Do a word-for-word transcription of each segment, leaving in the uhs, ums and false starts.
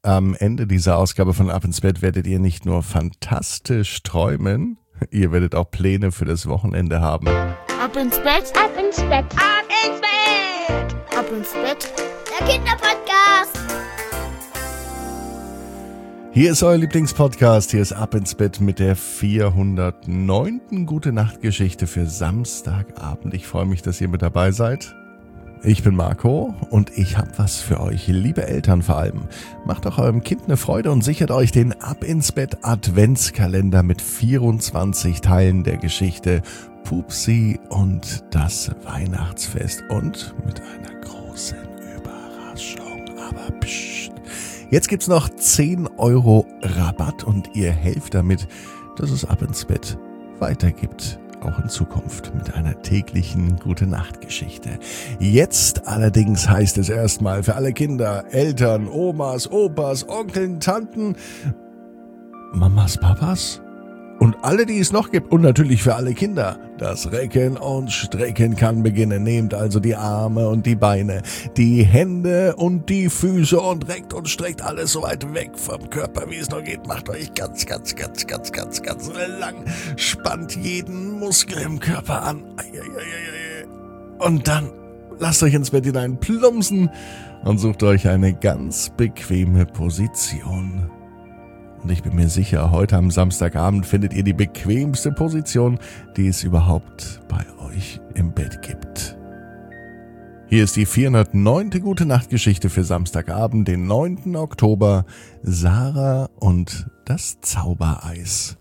am Ende dieser Ausgabe von Ab ins Bett werdet ihr nicht nur fantastisch träumen, ihr werdet auch Pläne für das Wochenende haben. Ab ins Bett, ab ins Bett, ab ins Bett, ab ins Bett, der Kinderpodcast. Hier ist euer Lieblingspodcast, hier ist Ab ins Bett mit der vierhundertneunten Gute-Nacht-Geschichte für Samstagabend. Ich freue mich, dass ihr mit dabei seid. Ich bin Marco und ich habe was für euch, liebe Eltern vor allem. Macht doch eurem Kind eine Freude und sichert euch den Ab ins Bett Adventskalender mit vierundzwanzig Teilen der Geschichte Pupsi und das Weihnachtsfest und mit einer großen Überraschung. Aber pssst, jetzt gibt's noch zehn Euro Rabatt und ihr helft damit, dass es Ab ins Bett weitergibt. Auch in Zukunft mit einer täglichen Gute-Nacht-Geschichte. Jetzt allerdings heißt es erstmal für alle Kinder, Eltern, Omas, Opas, Onkeln, Tanten, Mamas, Papas und alle, die es noch gibt und natürlich für alle Kinder. Das Recken und Strecken kann beginnen. Nehmt also die Arme und die Beine, die Hände und die Füße und reckt und streckt alles so weit weg vom Körper, wie es noch geht. Macht euch ganz, ganz, ganz, ganz, ganz, ganz lang. Spannt jeden Muskel im Körper an. Und dann lasst euch ins Bett hinein plumpsen und sucht euch eine ganz bequeme Position. Und ich bin mir sicher, heute am Samstagabend findet ihr die bequemste Position, die es überhaupt bei euch im Bett gibt. Hier ist die vierhundertneunte Gute-Nacht-Geschichte für Samstagabend, den neunten Oktober. Sarah und das Zaubereis.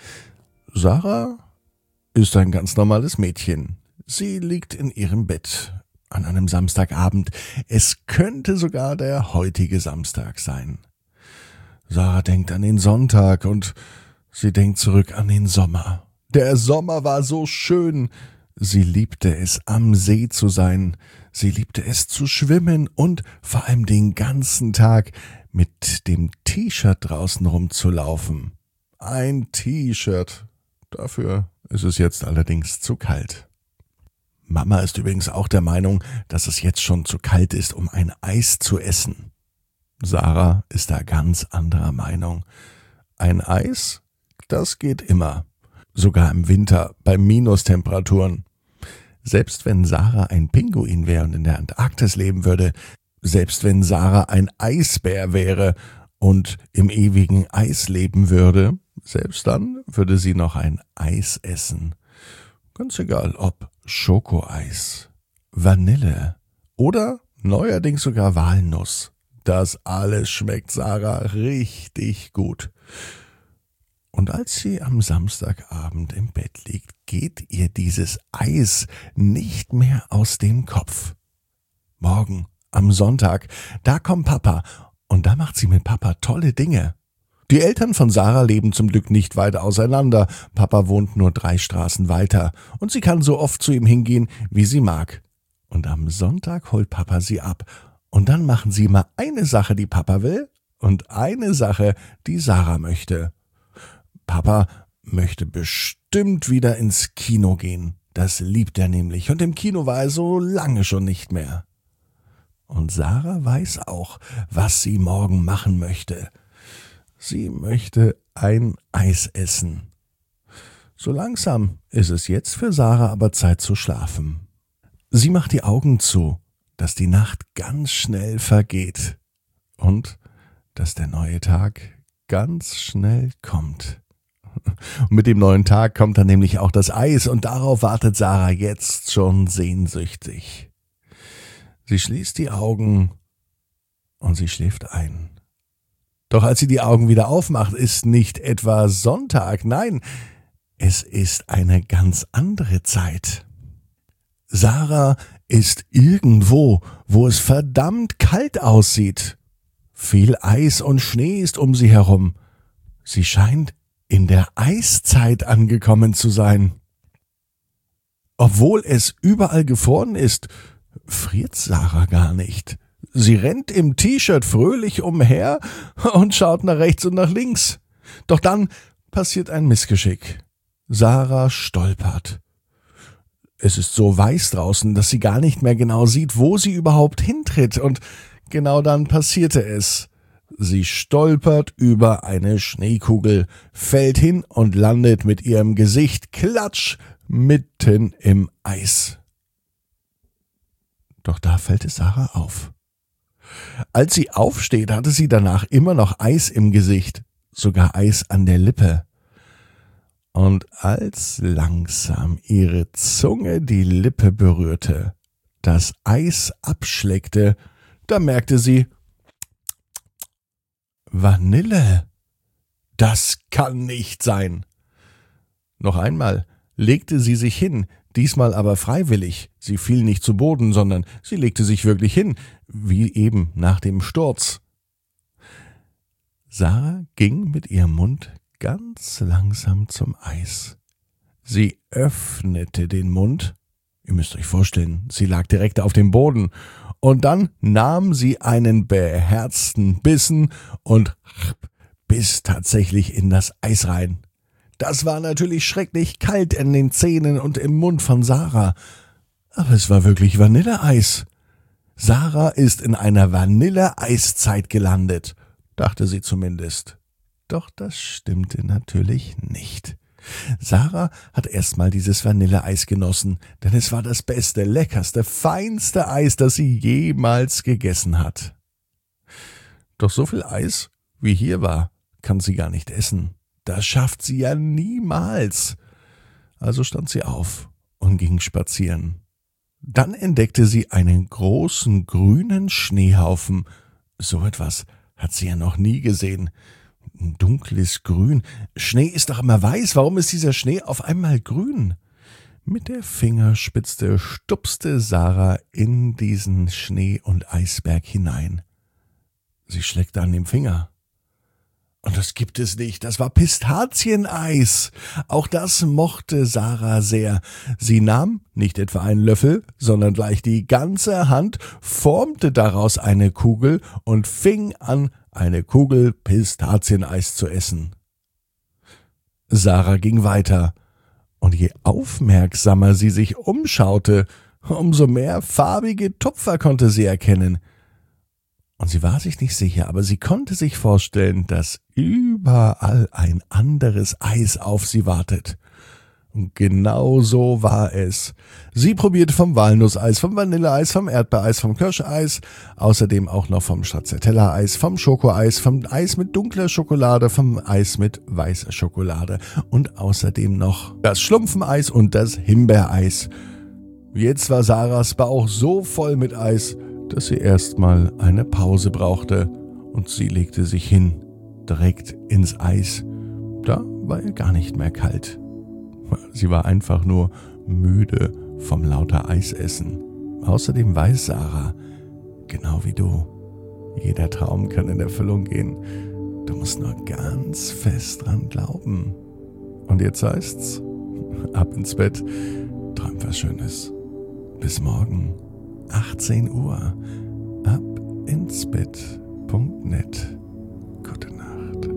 Sarah ist ein ganz normales Mädchen. Sie liegt in ihrem Bett an einem Samstagabend. Es könnte sogar der heutige Samstag sein. Sarah denkt an den Sonntag und sie denkt zurück an den Sommer. Der Sommer war so schön. Sie liebte es, am See zu sein. Sie liebte es zu schwimmen und vor allem den ganzen Tag mit dem T-Shirt draußen rumzulaufen. Ein T-Shirt. Dafür ist es jetzt allerdings zu kalt. Mama ist übrigens auch der Meinung, dass es jetzt schon zu kalt ist, um ein Eis zu essen. Sarah ist da ganz anderer Meinung. Ein Eis, das geht immer. Sogar im Winter bei Minustemperaturen. Selbst wenn Sarah ein Pinguin wäre und in der Antarktis leben würde, selbst wenn Sarah ein Eisbär wäre und im ewigen Eis leben würde, selbst dann würde sie noch ein Eis essen. Ganz egal, ob Schokoeis, Vanille oder neuerdings sogar Walnuss. Das alles schmeckt Sarah richtig gut. Und als sie am Samstagabend im Bett liegt, geht ihr dieses Eis nicht mehr aus dem Kopf. Morgen, am Sonntag, da kommt Papa und da macht sie mit Papa tolle Dinge. Die Eltern von Sarah leben zum Glück nicht weit auseinander. Papa wohnt nur drei Straßen weiter und sie kann so oft zu ihm hingehen, wie sie mag. Und am Sonntag holt Papa sie ab. Und dann machen sie immer eine Sache, die Papa will, und eine Sache, die Sarah möchte. Papa möchte bestimmt wieder ins Kino gehen. Das liebt er nämlich. Und im Kino war er so lange schon nicht mehr. Und Sarah weiß auch, was sie morgen machen möchte. Sie möchte ein Eis essen. So langsam ist es jetzt für Sarah aber Zeit zu schlafen. Sie macht die Augen zu, dass die Nacht ganz schnell vergeht und dass der neue Tag ganz schnell kommt. Und mit dem neuen Tag kommt dann nämlich auch das Eis und darauf wartet Sarah jetzt schon sehnsüchtig. Sie schließt die Augen und sie schläft ein. Doch als sie die Augen wieder aufmacht, ist nicht etwa Sonntag, nein, es ist eine ganz andere Zeit. Sarah ist irgendwo, wo es verdammt kalt aussieht. Viel Eis und Schnee ist um sie herum. Sie scheint in der Eiszeit angekommen zu sein. Obwohl es überall gefroren ist, friert Sarah gar nicht. Sie rennt im T-Shirt fröhlich umher und schaut nach rechts und nach links. Doch dann passiert ein Missgeschick. Sarah stolpert. Es ist so weiß draußen, dass sie gar nicht mehr genau sieht, wo sie überhaupt hintritt. Und genau dann passierte es. Sie stolpert über eine Schneekugel, fällt hin und landet mit ihrem Gesicht klatsch mitten im Eis. Doch da fällt es Sarah auf. Als sie aufsteht, hatte sie danach immer noch Eis im Gesicht, sogar Eis an der Lippe. Und als langsam ihre Zunge die Lippe berührte, das Eis abschleckte, da merkte sie, Vanille, das kann nicht sein. Noch einmal legte sie sich hin, diesmal aber freiwillig. Sie fiel nicht zu Boden, sondern sie legte sich wirklich hin, wie eben nach dem Sturz. Sarah ging mit ihrem Mund ganz langsam zum Eis. Sie öffnete den Mund. Ihr müsst euch vorstellen, sie lag direkt auf dem Boden. Und dann nahm sie einen beherzten Bissen und biss tatsächlich in das Eis rein. Das war natürlich schrecklich kalt in den Zähnen und im Mund von Sarah. Aber es war wirklich Vanilleeis. Sarah ist in einer Vanilleeiszeit gelandet, dachte sie zumindest. Doch das stimmte natürlich nicht. Sarah hat erstmal dieses Vanilleeis genossen, denn es war das beste, leckerste, feinste Eis, das sie jemals gegessen hat. Doch so viel Eis, wie hier war, kann sie gar nicht essen. Das schafft sie ja niemals. Also stand sie auf und ging spazieren. Dann entdeckte sie einen großen grünen Schneehaufen. So etwas hat sie ja noch nie gesehen. Ein dunkles Grün. Schnee ist doch immer weiß. Warum ist dieser Schnee auf einmal grün? Mit der Fingerspitze stupste Sarah in diesen Schnee- und Eisberg hinein. Sie schleckte an dem Finger. Und das gibt es nicht. Das war Pistazieneis. Auch das mochte Sarah sehr. Sie nahm nicht etwa einen Löffel, sondern gleich die ganze Hand, formte daraus eine Kugel und fing an, eine Kugel Pistazieneis zu essen. Sarah ging weiter. Und je aufmerksamer sie sich umschaute, umso mehr farbige Tupfer konnte sie erkennen. Und sie war sich nicht sicher, aber sie konnte sich vorstellen, dass überall ein anderes Eis auf sie wartet. Und genau so war es. Sie probierte vom Walnusseis, vom Vanilleeis, vom Erdbeereis, vom Kirscheis, außerdem auch noch vom Stracciatella-Eis, vom Schokoeis, vom Eis mit dunkler Schokolade, vom Eis mit weißer Schokolade und außerdem noch das Schlumpfeneis und das Himbeereis. Jetzt war Sarahs Bauch so voll mit Eis, dass sie erstmal eine Pause brauchte, und sie legte sich hin, direkt ins Eis. Da war ihr gar nicht mehr kalt. Sie war einfach nur müde vom lauter Eisessen. Außerdem weiß Sarah, genau wie du, jeder Traum kann in Erfüllung gehen. Du musst nur ganz fest dran glauben. Und jetzt heißt's, ab ins Bett, träum was Schönes. Bis morgen. achtzehn Uhr ab ins Bett Punkt net. Gute Nacht.